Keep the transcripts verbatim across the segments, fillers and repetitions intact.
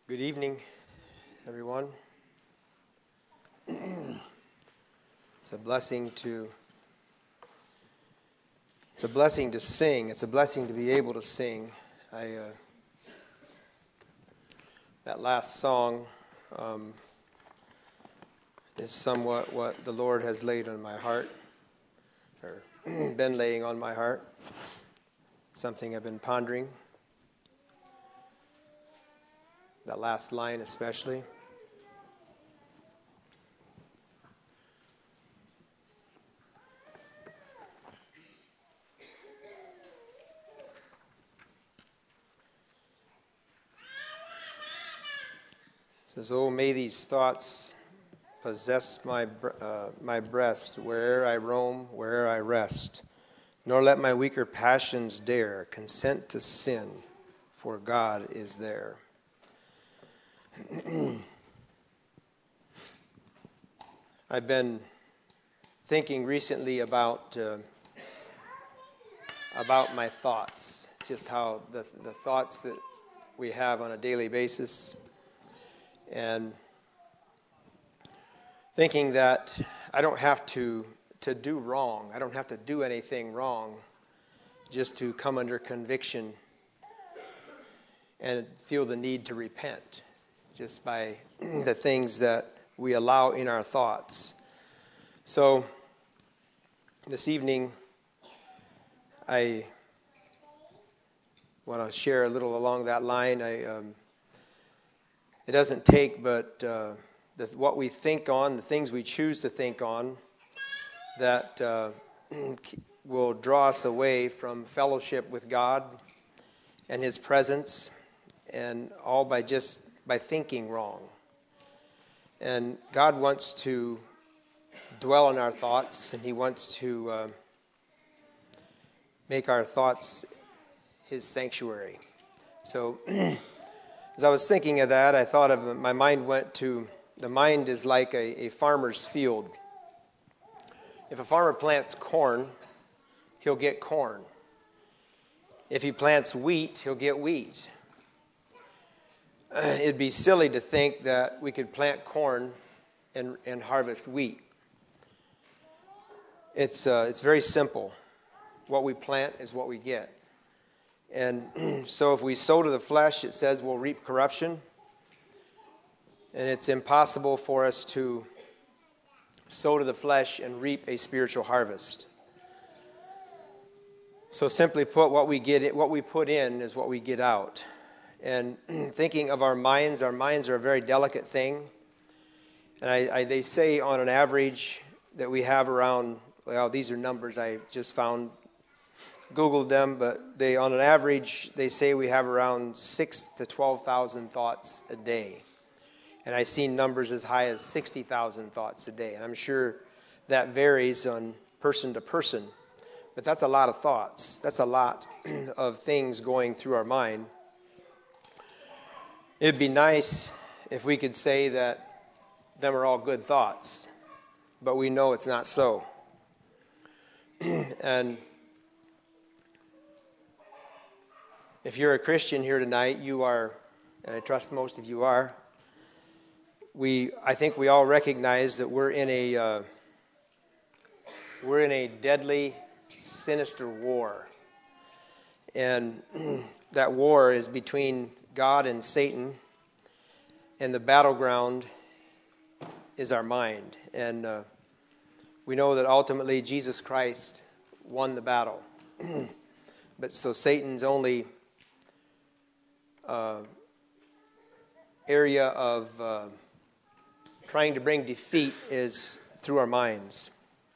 Good evening, everyone. It's a blessing to it's a blessing to sing. It's a blessing to be able to sing. I uh, that last song um, is somewhat what the Lord has laid on my heart, or been laying on my heart. Something I've been pondering. That last line especially. It says, "Oh, may these thoughts possess my uh, my breast, where'er I roam, where'er I rest. Nor let my weaker passions dare consent to sin, for God is there." I've been thinking recently about uh, about my thoughts, just how the the thoughts that we have on a daily basis, and thinking that I don't have to to do wrong. I don't have to do anything wrong just to come under conviction and feel the need to repent, just by the things that we allow in our thoughts. So this evening, I want to share a little along that line. I um, it doesn't take but uh, the, what we think on, the things we choose to think on, that uh, will draw us away from fellowship with God and His presence, and all by just by thinking wrong. And God wants to dwell in our thoughts, and He wants to uh, make our thoughts His sanctuary. So as I was thinking of that, I thought of, my mind went to, the mind is like a, a farmer's field. If a farmer plants corn, he'll get corn. If he plants wheat, he'll get wheat. It'd be silly to think that we could plant corn and, and harvest wheat. It's uh, it's very simple. What we plant is what we get. And so if we sow to the flesh, it says we'll reap corruption. And it's impossible for us to sow to the flesh and reap a spiritual harvest. So simply put, what we get, what we put in is what we get out. And thinking of our minds, our minds are a very delicate thing. And I, I, they say on an average that we have around, well, these are numbers I just found, Googled them, but they, on an average, they say we have around six to twelve thousand thoughts a day. And I've seen numbers as high as sixty thousand thoughts a day. And I'm sure that varies on person to person. But that's a lot of thoughts. That's a lot of things going through our mind. It'd be nice if we could say that them are all good thoughts, but we know it's not so. And if you're a Christian here tonight, you are, and I trust most of you are, we I think we all recognize that we're in a uh, we're in a deadly, sinister war. And that war is between God and Satan, and the battleground is our mind. And uh, we know that ultimately Jesus Christ won the battle. But so Satan's only uh, area of uh, trying to bring defeat is through our minds.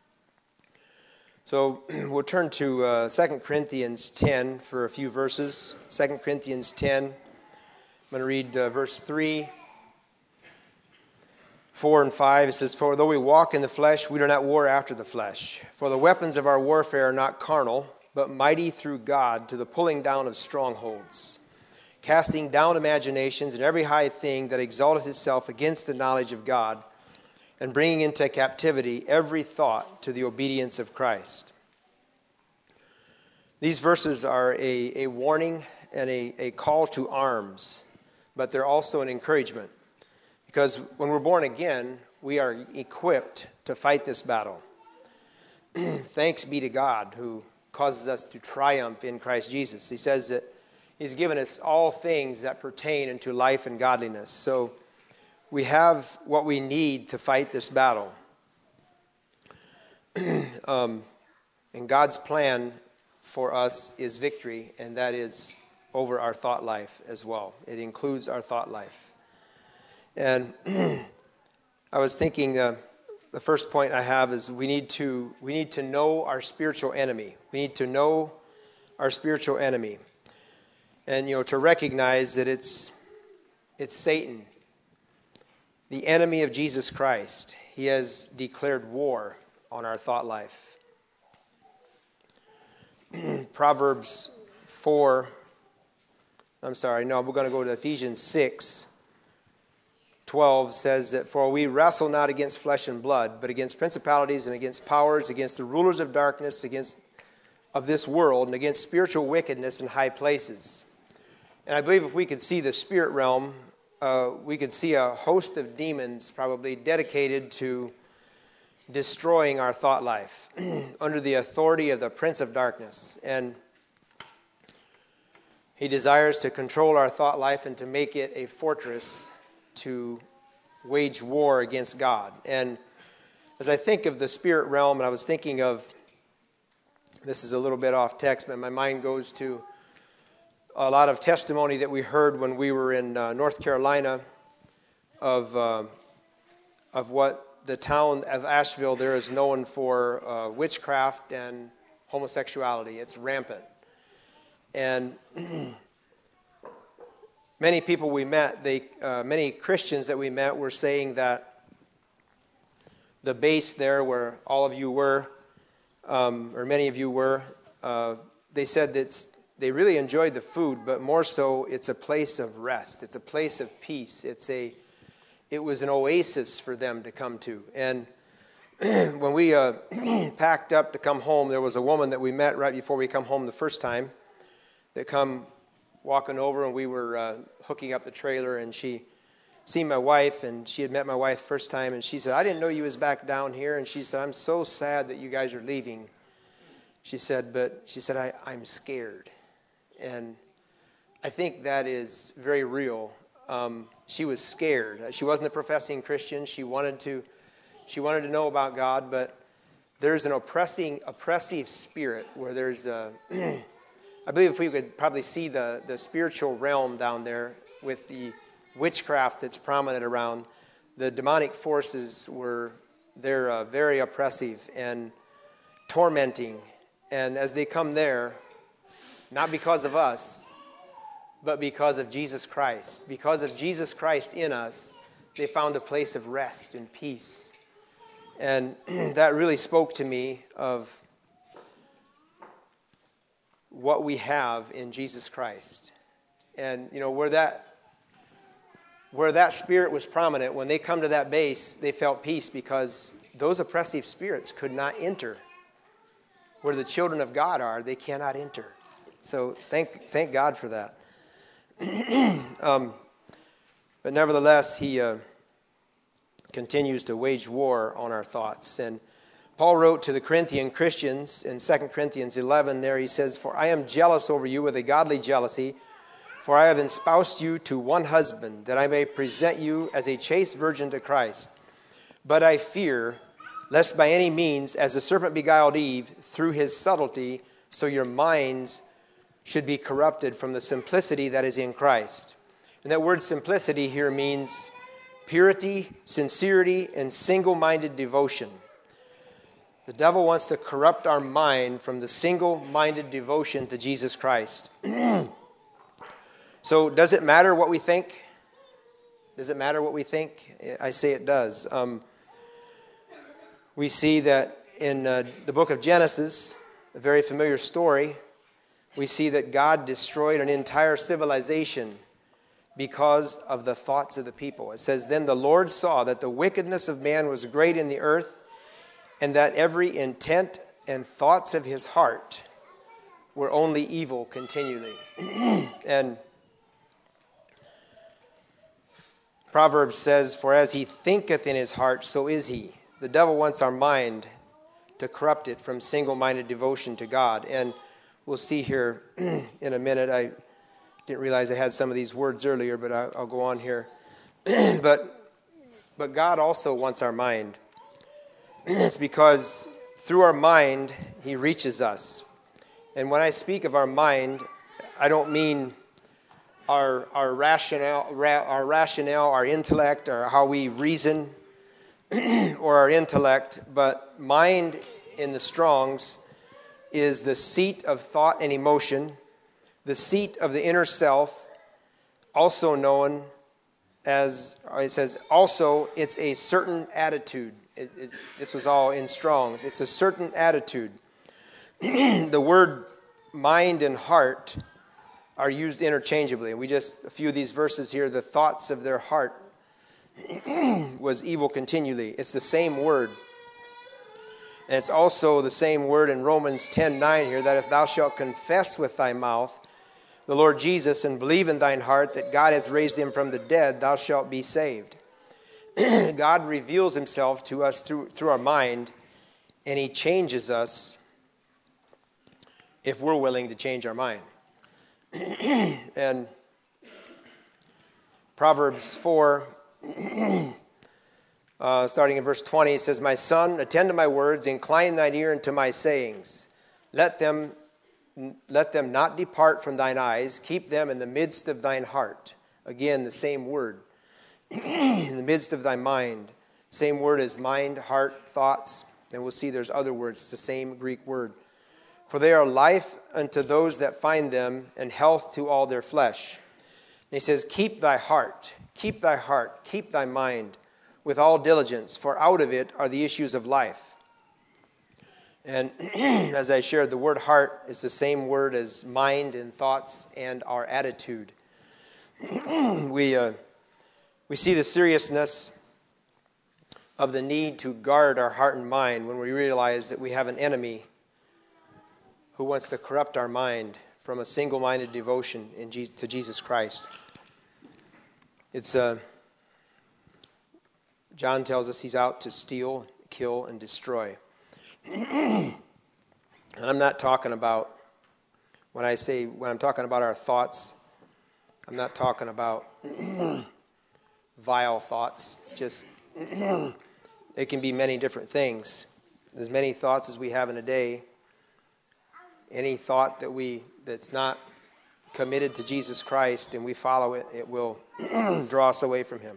So we'll turn to uh, Second Corinthians ten for a few verses. Second Corinthians ten, I'm going to read uh, verse three, four, and five. It says, "For though we walk in the flesh, we do not war after the flesh. For the weapons of our warfare are not carnal, but mighty through God to the pulling down of strongholds, casting down imaginations and every high thing that exalteth itself against the knowledge of God, and bringing into captivity every thought to the obedience of Christ." These verses are a, a warning and a, a call to arms. but they're also an encouragement. Because when we're born again, we are equipped to fight this battle. Thanks be to God who causes us to triumph in Christ Jesus. He says that he's given us all things that pertain unto life and godliness. So we have what we need to fight this battle. um, and God's plan for us is victory, and that is over our thought life as well. It includes our thought life. And I was thinking, uh, the first point I have is we need to we need to know our spiritual enemy. We need to know our spiritual enemy, and you know to recognize that it's it's Satan, the enemy of Jesus Christ. He has declared war on our thought life. Proverbs four. I'm sorry. No, we're going to go to Ephesians six. twelve says that, for we wrestle not against flesh and blood, but against principalities and against powers, against the rulers of darkness, against of this world, and against spiritual wickedness in high places. And I believe if we could see the spirit realm, uh, we could see a host of demons probably dedicated to destroying our thought life under the authority of the Prince of Darkness. And he desires to control our thought life and to make it a fortress to wage war against God. And as I think of the spirit realm, and I was thinking of, this is a little bit off text, but my mind goes to a lot of testimony that we heard when we were in uh, North Carolina of uh, of what the town of Asheville there is known for, uh, witchcraft and homosexuality. It's rampant. And many people we met, they, uh, many Christians that we met were saying that the base there where all of you were, um, or many of you were, uh, they said that they really enjoyed the food, but more so it's a place of rest. It's a place of peace. It's a, it was an oasis for them to come to. And when we uh, packed up to come home, there was a woman that we met right before we come home the first time that come walking over, and we were uh, hooking up the trailer, and she seen my wife, and she had met my wife first time, and she said, I didn't know you was back down here. And she said, I'm so sad that you guys are leaving. She said, but she said, I, I'm scared. And I think that is very real. Um, she was scared. She wasn't a professing Christian. She wanted to, she wanted to know about God, but there's an oppressing, oppressive spirit where there's a I believe if we could probably see the, the spiritual realm down there with the witchcraft that's prominent around, the demonic forces were, they're uh, very oppressive and tormenting. And as they come there, not because of us, but because of Jesus Christ. Because of Jesus Christ in us, they found a place of rest and peace. And that really spoke to me of what we have in Jesus Christ. And, you know, where that where that spirit was prominent, when they come to that base, they felt peace because those oppressive spirits could not enter. Where the children of God are, they cannot enter. So thank thank God for that. um, but nevertheless, he uh, continues to wage war on our thoughts. And Paul wrote to the Corinthian Christians in Second Corinthians eleven there, he says, for I am jealous over you with a godly jealousy, for I have espoused you to one husband, that I may present you as a chaste virgin to Christ. But I fear, lest by any means, as the serpent beguiled Eve through his subtlety, so your minds should be corrupted from the simplicity that is in Christ. And that word simplicity here means purity, sincerity, and single-minded devotion. The devil wants to corrupt our mind from the single-minded devotion to Jesus Christ. So does it matter what we think? Does it matter what we think? I say it does. Um, we see that in uh, the book of Genesis, a very familiar story, we see that God destroyed an entire civilization because of the thoughts of the people. It says, then the Lord saw that the wickedness of man was great in the earth, and that every intent and thoughts of his heart were only evil continually. And Proverbs says, "For as he thinketh in his heart, so is he." The devil wants our mind to corrupt it from single-minded devotion to God. And we'll see here in a minute. I didn't realize I had some of these words earlier, but I'll, I'll go on here. but, but God also wants our mind. It's because through our mind, he reaches us. And when I speak of our mind, I don't mean our our rationale, ra, our rationale, our intellect, or how we reason, or our intellect, but mind in the Strong's is the seat of thought and emotion, the seat of the inner self, also known as, it says, also it's a certain attitude. It, it, this was all in Strong's. It's a certain attitude. The word mind and heart are used interchangeably. We just, a few of these verses here, the thoughts of their heart was evil continually. It's the same word. And it's also the same word in Romans ten nine here, that if thou shalt confess with thy mouth the Lord Jesus and believe in thine heart that God has raised him from the dead, thou shalt be saved. God reveals himself to us through, through our mind, and he changes us if we're willing to change our mind. And Proverbs four, uh, starting in verse twenty, it says, "My son, attend to my words, incline thine ear unto my sayings. Let them, let them not depart from thine eyes. Keep them in the midst of thine heart." Again, the same word. In the midst of thy mind. Same word as mind, heart, thoughts. And we'll see there's other words. It's the same Greek word. "For they are life unto those that find them, and health to all their flesh." And he says, keep thy heart, keep thy heart, keep thy mind with all diligence, for out of it are the issues of life. And as I shared, the word heart is the same word as mind and thoughts and our attitude. we, uh, we see the seriousness of the need to guard our heart and mind when we realize that we have an enemy who wants to corrupt our mind from a single-minded devotion in Je- to Jesus Christ. It's uh, John tells us he's out to steal, kill, and destroy. And I'm not talking about, when I say, when I'm talking about our thoughts, I'm not talking about vile thoughts. Just, it can be many different things. As many thoughts as we have in a day. Any thought that we that's not committed to Jesus Christ and we follow it, it will draw us away from him.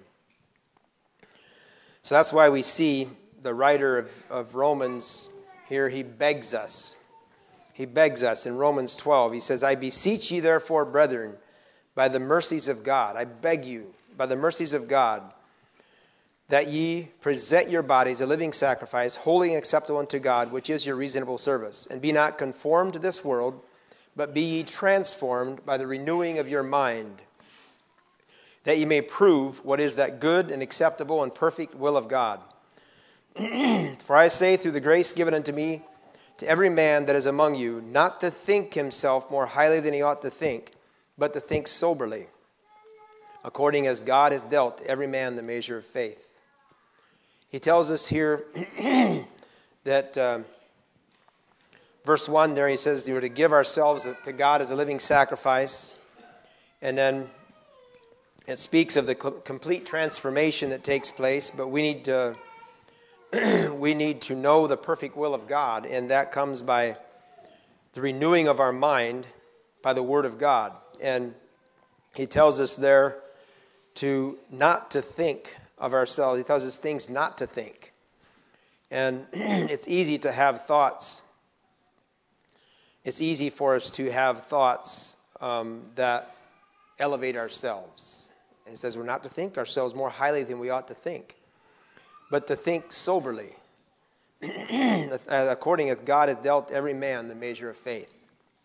So that's why we see the writer of, of Romans here, he begs us. He begs us in Romans twelve. He says, "I beseech ye therefore, brethren, by the mercies of God," I beg you, by the mercies of God, "that ye present your bodies a living sacrifice, holy and acceptable unto God, which is your reasonable service. And be not conformed to this world, but be ye transformed by the renewing of your mind, that ye may prove what is that good and acceptable and perfect will of God. For I say, through the grace given unto me, to every man that is among you, not to think himself more highly than he ought to think, but to think soberly, according as God has dealt to every man the measure of faith." He tells us here that um, verse one there, he says we're to give ourselves to God as a living sacrifice. And then it speaks of the complete transformation that takes place, but we need to we need to know the perfect will of God, and that comes by the renewing of our mind by the Word of God. And he tells us there to not to think of ourselves. He tells us things not to think. And it's easy to have thoughts. It's easy for us to have thoughts um, that elevate ourselves. And it says we're not to think ourselves more highly than we ought to think, but to think soberly, according as God hath dealt every man the measure of faith.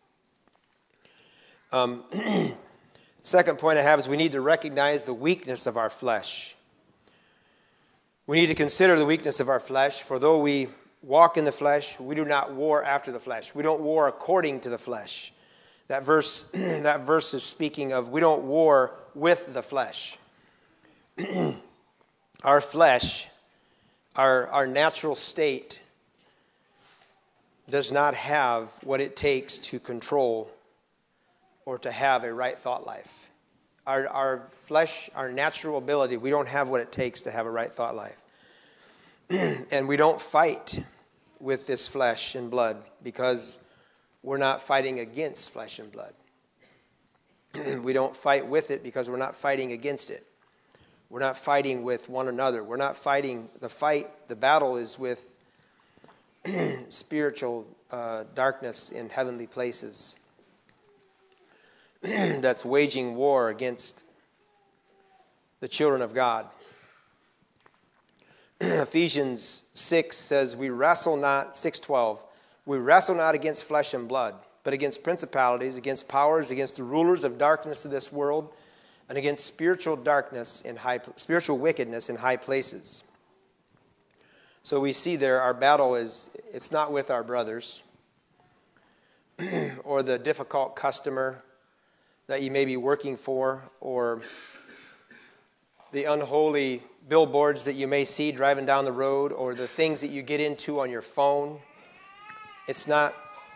Um, second point I have is we need to recognize the weakness of our flesh. We need to consider the weakness of our flesh, for though we walk in the flesh, we do not war after the flesh. We don't war according to the flesh. That verse, that verse is speaking of we don't war with the flesh. our flesh, our, our natural state, does not have what it takes to control or to have a right thought life. Our, our flesh, our natural ability, we don't have what it takes to have a right thought life. And we don't fight with this flesh and blood because we're not fighting against flesh and blood. We don't fight with it because we're not fighting against it. We're not fighting with one another. We're not fighting. The fight, the battle is with spiritual uh, darkness in heavenly places that's waging war against the children of God. Ephesians six says, we wrestle not, six twelve, we wrestle not against flesh and blood, but against principalities, against powers, against the rulers of darkness of this world, and against spiritual darkness in high, spiritual wickedness in high places. So we see there our battle is, it's not with our brothers or the difficult customer that you may be working for, or the unholy billboards that you may see driving down the road, or the things that you get into on your phone. It's not,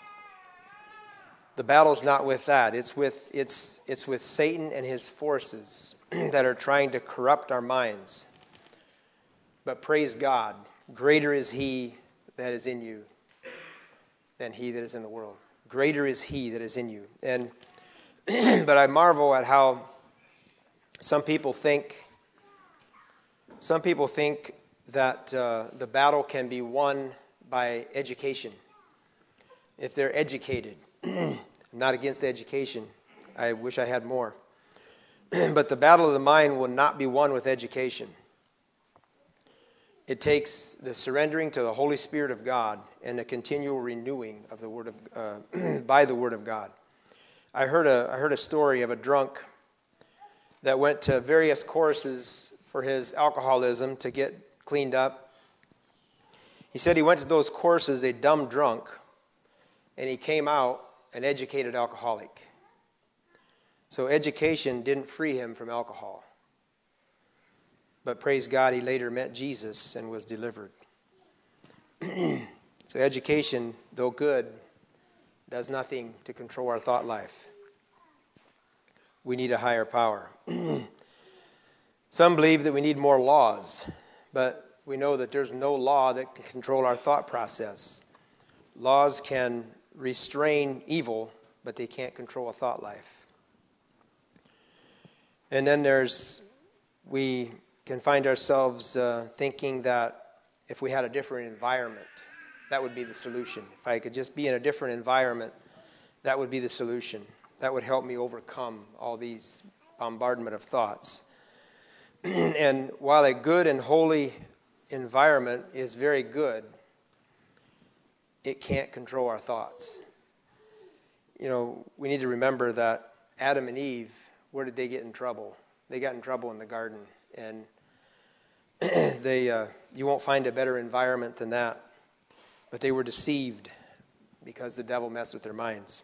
the battle's not with that. It's with, it's, it's with Satan and his forces that are trying to corrupt our minds. But praise God, greater is he that is in you than he that is in the world. Greater is he that is in you. And but I marvel at how some people think some people think that uh, the battle can be won by education. If they're educated. I'm not against education. I wish I had more. But the battle of the mind will not be won with education. It takes the surrendering to the Holy Spirit of God and the continual renewing of the Word of uh, by the Word of God. I heard a I heard a story of a drunk that went to various courses for his alcoholism to get cleaned up. He said he went to those courses a dumb drunk, and he came out an educated alcoholic. So education didn't free him from alcohol. But praise God, he later met Jesus and was delivered. So education, though good, does nothing to control our thought life. We need a higher power. Some believe that we need more laws, but we know that there's no law that can control our thought process. Laws can restrain evil, but they can't control a thought life. And then there's, we can find ourselves uh, thinking that if we had a different environment, that would be the solution. If I could just be in a different environment, that would be the solution. That would help me overcome all these bombardment of thoughts. And while a good and holy environment is very good, it can't control our thoughts. You know, we need to remember that Adam and Eve, where did they get in trouble? They got in trouble in the garden. And they, uh, you won't find a better environment than that. But they were deceived because the devil messed with their minds.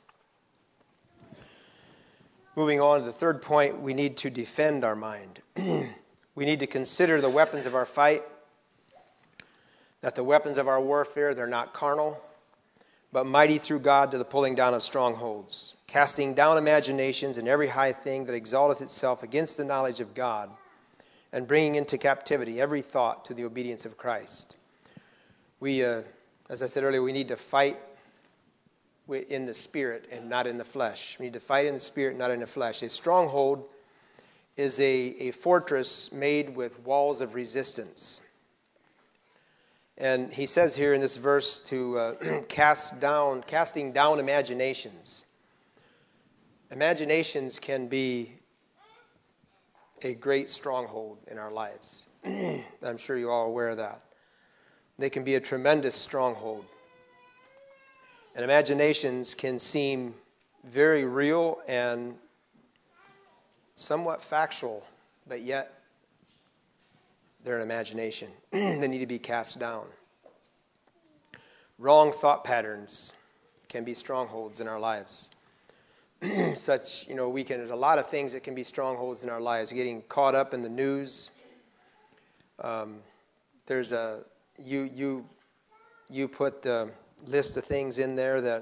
Moving on to the third point, we need to defend our mind. We need to consider the weapons of our fight, that the weapons of our warfare, they're not carnal, but mighty through God to the pulling down of strongholds, casting down imaginations and every high thing that exalteth itself against the knowledge of God, and bringing into captivity every thought to the obedience of Christ. We, uh, as I said earlier, we need to fight in the spirit and not in the flesh. We need to fight in the spirit, not in the flesh. A stronghold is a, a fortress made with walls of resistance. And he says here in this verse to uh, cast down, casting down imaginations. Imaginations can be a great stronghold in our lives. I'm sure you're all aware of that. They can be a tremendous stronghold. And imaginations can seem very real and somewhat factual, but yet they're an imagination. They need to be cast down. Wrong thought patterns can be strongholds in our lives. Such, you know, we can, there's a lot of things that can be strongholds in our lives. Getting caught up in the news, Um, there's a you you you put the list of things in there that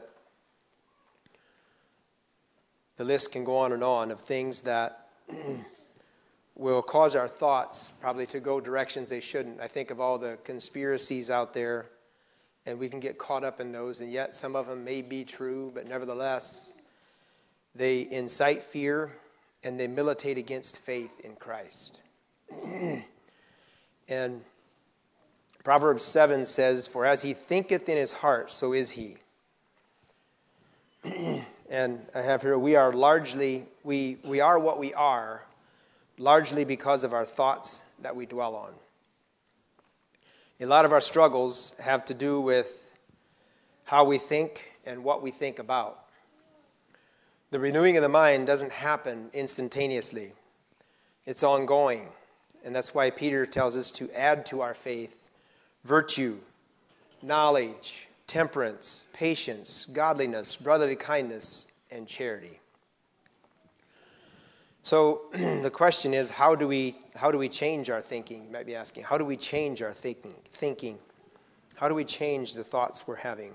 the list can go on and on of things that will cause our thoughts probably to go directions they shouldn't. I think of all the conspiracies out there, and we can get caught up in those, and yet some of them may be true, but nevertheless, they incite fear and they militate against faith in Christ. And Proverbs seven says, "For as he thinketh in his heart, so is he." And I have here, we are largely, we, we are what we are, largely because of our thoughts that we dwell on. A lot of our struggles have to do with how we think and what we think about. The renewing of the mind doesn't happen instantaneously. It's ongoing. And that's why Peter tells us to add to our faith virtue, knowledge, temperance, patience, godliness, brotherly kindness, and charity. So the question is, how do we how do we change our thinking? You might be asking, how do we change our thinking? Thinking? How do we change the thoughts we're having?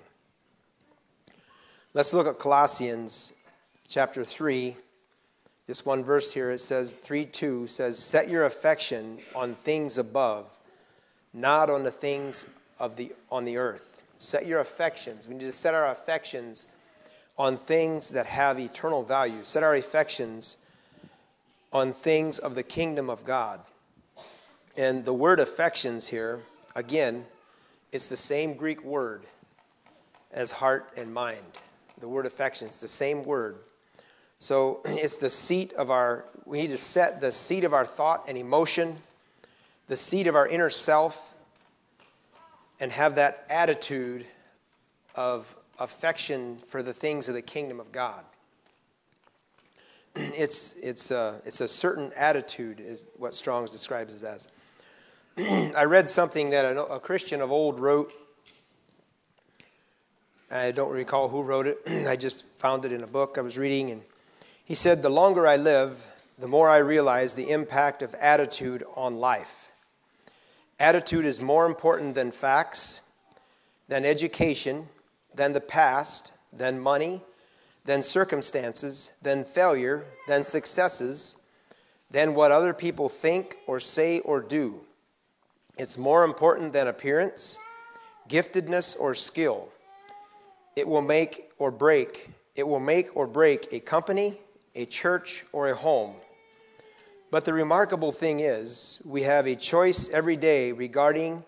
Let's look at Colossians chapter three. This one verse here, it says, three two says, "Set your affection on things above, not on the things of the on the earth." Set your affections. We need to set our affections on things that have eternal value. Set our affections on things of the kingdom of God. And the word affections here, again, it's the same Greek word as heart and mind. The word affections, the same word. So it's the seat of our, we need to set the seat of our thought and emotion, the seat of our inner self, and have that attitude of affection for the things of the kingdom of God. It's it's a, it's a certain attitude is what Strong's describes it as. I read something that a, a Christian of old wrote. I don't recall who wrote it. I just found it in a book I was reading, and he said, "The longer I live, the more I realize the impact of attitude on life. Attitude is more important than facts, than education, than the past, than money, than circumstances, than failure, than successes, than what other people think or say or do. It's more important than appearance, giftedness, or skill. It will make or break, it will make or break a company, a church, or a home. But the remarkable thing is, we have a choice every day regarding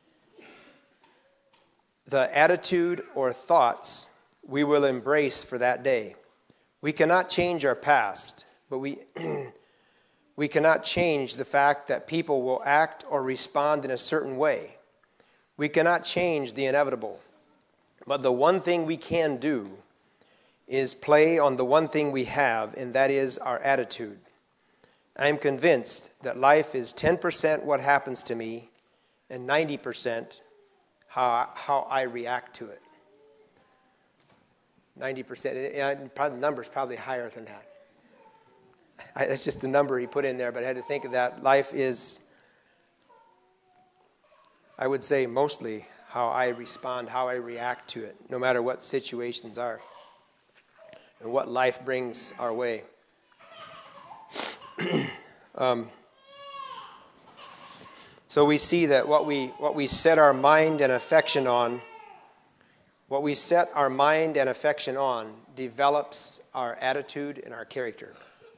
the attitude or thoughts we will embrace for that day. We cannot change our past, but we we cannot change the fact that people will act or respond in a certain way. We cannot change the inevitable. But the one thing we can do is play on the one thing we have, and that is our attitude. I am convinced that life is ten percent what happens to me and ninety percent how, how I react to it. ninety percent. And probably, the number is probably higher than that. I, that's just the number he put in there, but I had to think of that. Life is, I would say, mostly how I respond, how I react to it, no matter what situations are and what life brings our way. um, so we see that what we what we set our mind and affection on, what we set our mind and affection on, develops our attitude and our character.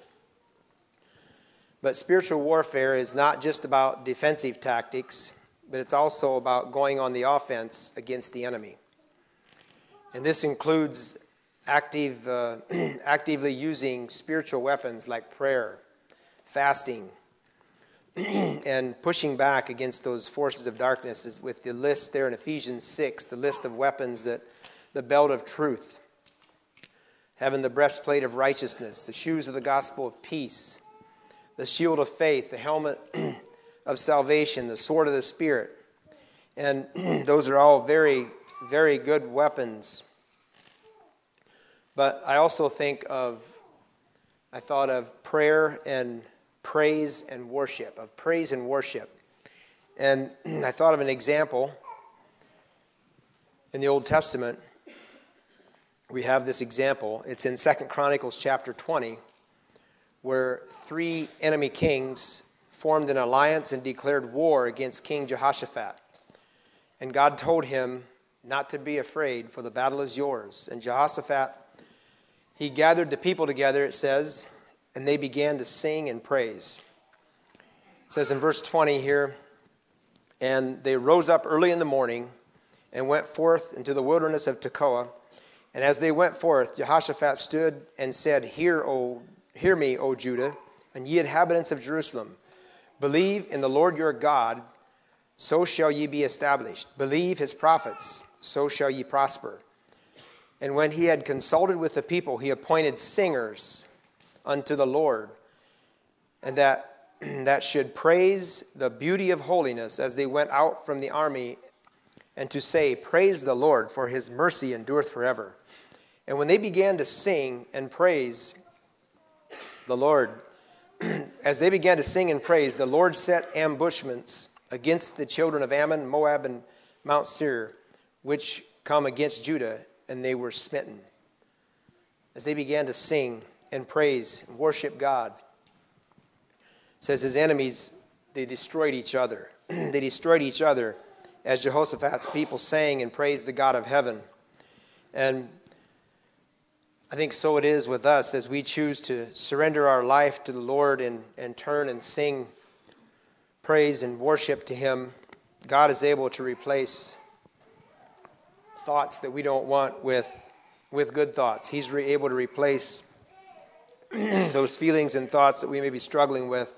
But spiritual warfare is not just about defensive tactics, but it's also about going on the offense against the enemy. And this includes active, uh, actively using spiritual weapons like prayer, fasting, and pushing back against those forces of darkness is with the list there in Ephesians six, the list of weapons, that the belt of truth, having the breastplate of righteousness, the shoes of the gospel of peace, the shield of faith, the helmet of salvation, the sword of the Spirit. And those are all very, very good weapons. But I also think of, I thought of prayer and praise and worship, of praise and worship. And I thought of an example. In the Old Testament, we have this example. It's in Second Chronicles chapter twenty, where three enemy kings formed an alliance and declared war against King Jehoshaphat. And God told him not to be afraid, for the battle is yours. And Jehoshaphat, he gathered the people together, it says, and they began to sing and praise. It says in verse twenty here, and they rose up early in the morning and went forth into the wilderness of Tekoa. And as they went forth, Jehoshaphat stood and said, Hear, O, hear me, O Judah, and ye inhabitants of Jerusalem. Believe in the Lord your God, so shall ye be established. Believe his prophets, so shall ye prosper. And when he had consulted with the people, he appointed singers unto the Lord, and that that should praise the beauty of holiness as they went out from the army, and to say, Praise the Lord, for his mercy endureth forever. And when they began to sing and praise the Lord, as they began to sing and praise, the Lord set ambushments against the children of Ammon, Moab, and Mount Seir, which come against Judah, and they were smitten. As they began to sing and praise and worship God, it says his enemies, they destroyed each other. They destroyed each other as Jehoshaphat's people sang and praised the God of heaven. And I think so it is with us as we choose to surrender our life to the Lord and, and turn and sing praise and worship to him. God is able to replace thoughts that we don't want with, with good thoughts. He's re- able to replace those feelings and thoughts that we may be struggling with.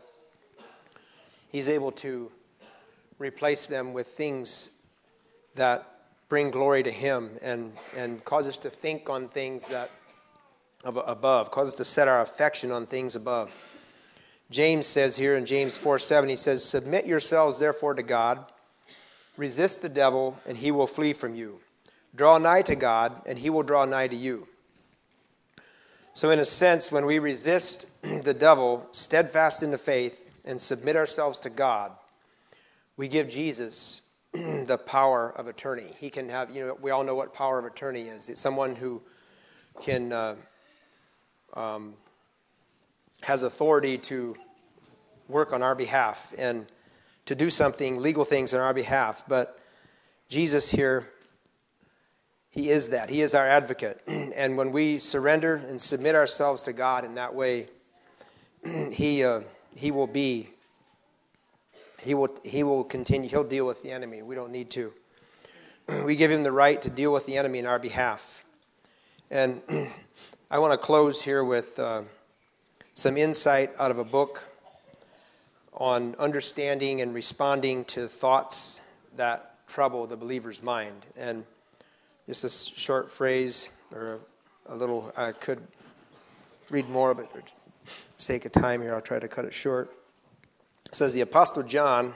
He's able to replace them with things that bring glory to him and, and cause us to think on things that of above, cause us to set our affection on things above. James says here in James four seven, he says, Submit yourselves therefore to God, resist the devil, and he will flee from you. Draw nigh to God, and he will draw nigh to you. So in a sense, when we resist the devil, steadfast in the faith, and submit ourselves to God, we give Jesus the power of attorney. He can have, you know, we all know what power of attorney is. It's someone who can, uh, um, has authority to work on our behalf and to do something, legal things on our behalf. But Jesus here, he is that. He is our advocate. And when we surrender and submit ourselves to God in that way, he uh, he will be, he will he will continue, he'll deal with the enemy. We don't need to. We give him the right to deal with the enemy in our behalf. And I want to close here with uh, some insight out of a book on understanding and responding to thoughts that trouble the believer's mind. And just a short phrase, or a, a little, I could read more, but for sake of time here, I'll try to cut it short. It says, the Apostle John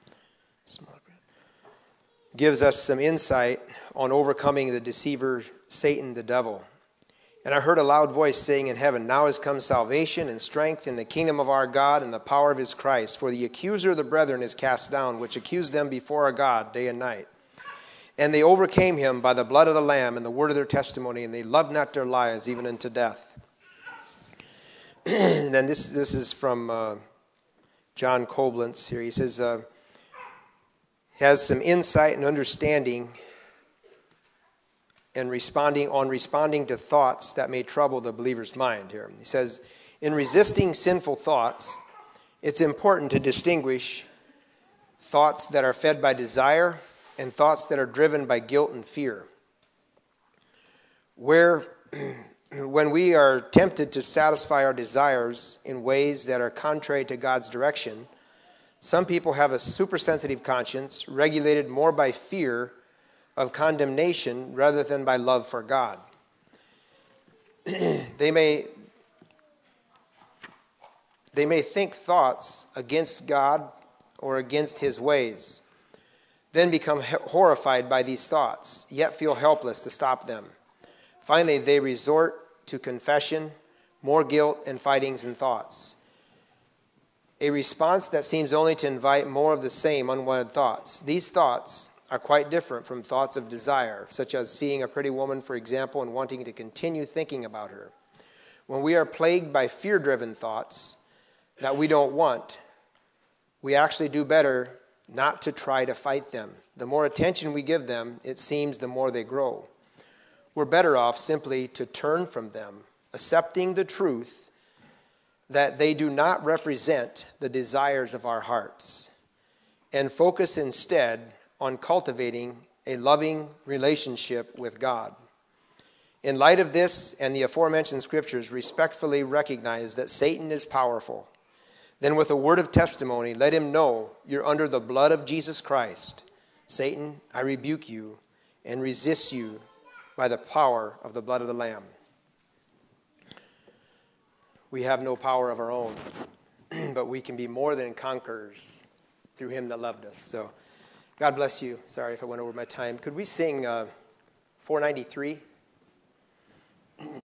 gives us some insight on overcoming the deceiver, Satan, the devil. And I heard a loud voice saying in heaven, Now is come salvation and strength in the kingdom of our God and the power of his Christ. For the accuser of the brethren is cast down, which accused them before our God day and night. And they overcame him by the blood of the Lamb and the word of their testimony, and they loved not their lives even unto death. And then this this is from uh, John Koblenz here. He says, uh, has some insight and understanding and responding on responding to thoughts that may trouble the believer's mind here. He says, in resisting sinful thoughts, it's important to distinguish thoughts that are fed by desire and thoughts that are driven by guilt and fear. Where, when we are tempted to satisfy our desires in ways that are contrary to God's direction, some people have a supersensitive conscience regulated more by fear of condemnation rather than by love for God. They may they may think thoughts against God or against his ways, then become horrified by these thoughts, yet feel helpless to stop them. Finally, they resort to confession, more guilt, and fightings and thoughts. a response that seems only to invite more of the same unwanted thoughts. These thoughts are quite different from thoughts of desire, such as seeing a pretty woman, for example, and wanting to continue thinking about her. When we are plagued by fear-driven thoughts that we don't want, we actually do better not to try to fight them. The more attention we give them, it seems the more they grow. We're better off simply to turn from them, accepting the truth that they do not represent the desires of our hearts, and focus instead on cultivating a loving relationship with God. In light of this and the aforementioned scriptures, respectfully recognize that Satan is powerful. Then with a word of testimony, let him know you're under the blood of Jesus Christ. Satan, I rebuke you and resist you by the power of the blood of the Lamb. We have no power of our own, but we can be more than conquerors through him that loved us. So God bless you. Sorry if I went over my time. Could we sing uh, four ninety-three?